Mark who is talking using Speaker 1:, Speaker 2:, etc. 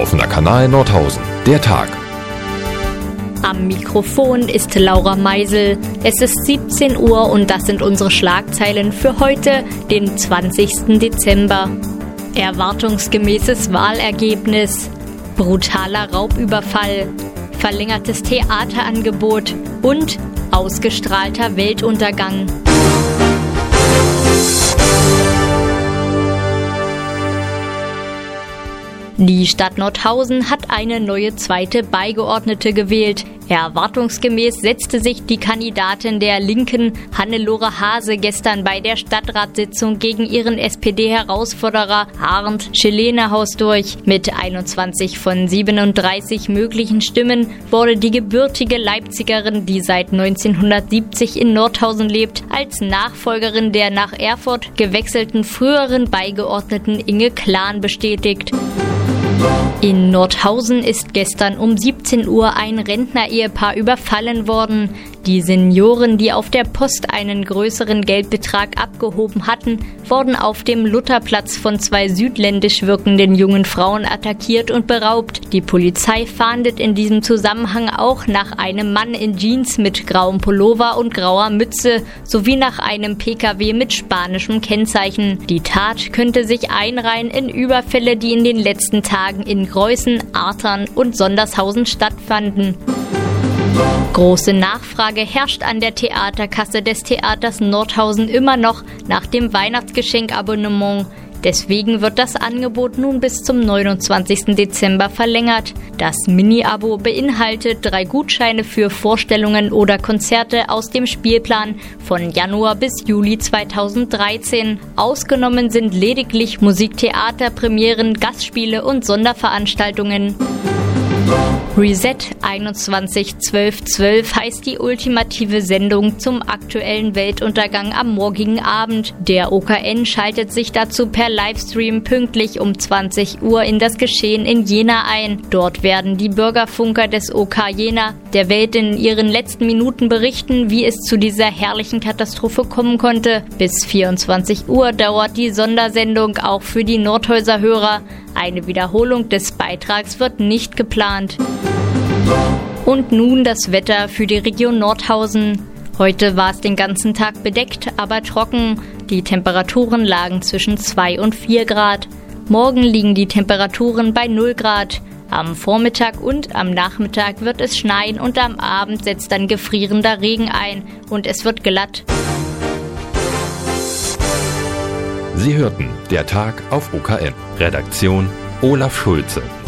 Speaker 1: Offener Kanal Nordhausen. Der Tag.
Speaker 2: Am Mikrofon ist Laura Meisel. Es ist 17 Uhr und das sind unsere Schlagzeilen für heute, den 20. Dezember. Erwartungsgemäßes Wahlergebnis, brutaler Raubüberfall, verlängertes Theaterangebot und ausgestrahlter Weltuntergang. Die Stadt Nordhausen hat eine neue zweite Beigeordnete gewählt. Erwartungsgemäß setzte sich die Kandidatin der Linken, Hannelore Hase, gestern bei der Stadtratssitzung gegen ihren SPD-Herausforderer Arndt Schelenahaus durch. Mit 21 von 37 möglichen Stimmen wurde die gebürtige Leipzigerin, die seit 1970 in Nordhausen lebt, als Nachfolgerin der nach Erfurt gewechselten früheren Beigeordneten Inge Klan bestätigt. In Nordhausen ist gestern um 17 Uhr ein Rentner-Ehepaar überfallen worden. Die Senioren, die auf der Post einen größeren Geldbetrag abgehoben hatten, wurden auf dem Lutherplatz von zwei südländisch wirkenden jungen Frauen attackiert und beraubt. Die Polizei fahndet in diesem Zusammenhang auch nach einem Mann in Jeans mit grauem Pullover und grauer Mütze sowie nach einem PKW mit spanischem Kennzeichen. Die Tat könnte sich einreihen in Überfälle, die in den letzten Tagen in Greußen, Artern und Sondershausen stattfanden. Große Nachfrage herrscht an der Theaterkasse des Theaters Nordhausen immer noch nach dem Weihnachtsgeschenkabonnement. Deswegen wird das Angebot nun bis zum 29. Dezember verlängert. Das Mini-Abo beinhaltet 3 Gutscheine für Vorstellungen oder Konzerte aus dem Spielplan von Januar bis Juli 2013. Ausgenommen sind lediglich Musiktheaterpremieren, Gastspiele und Sonderveranstaltungen. Reset 21-12-12 heißt die ultimative Sendung zum aktuellen Weltuntergang am morgigen Abend. Der OKN schaltet sich dazu per Livestream pünktlich um 20 Uhr in das Geschehen in Jena ein. Dort werden die Bürgerfunker des OK Jena der Welt in ihren letzten Minuten berichten, wie es zu dieser herrlichen Katastrophe kommen konnte. Bis 24 Uhr dauert die Sondersendung auch für die Nordhäuser Hörer. Eine Wiederholung des Beitrags wird nicht geplant. Und nun das Wetter für die Region Nordhausen. Heute war es den ganzen Tag bedeckt, aber trocken. Die Temperaturen lagen zwischen 2 und 4 Grad. Morgen liegen die Temperaturen bei 0 Grad. Am Vormittag und am Nachmittag wird es schneien und am Abend setzt dann gefrierender Regen ein und es wird glatt.
Speaker 1: Sie hörten Der Tag auf OKN. Redaktion Olaf Schulze.